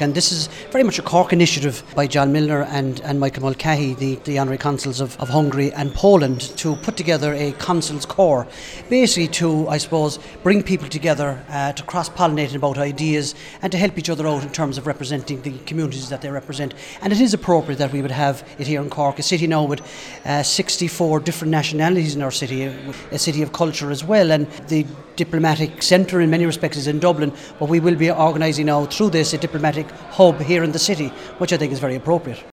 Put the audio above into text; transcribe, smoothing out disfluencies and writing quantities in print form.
Cork, and this is very much a Cork initiative by John Milner and Michael Mulcahy, the Honorary Consuls of Hungary and Poland, to put together a Consuls Corps, basically to, I suppose, bring people together to cross-pollinate about ideas and to help each other out in terms of representing the communities that they represent. And it is appropriate that we would have it here in Cork, a city now with 64 different nationalities in our city, a city of culture as well, and the diplomatic centre in many respects is in Dublin, but we will be organising now through this a diplomatic hub here in the city, which I think is very appropriate.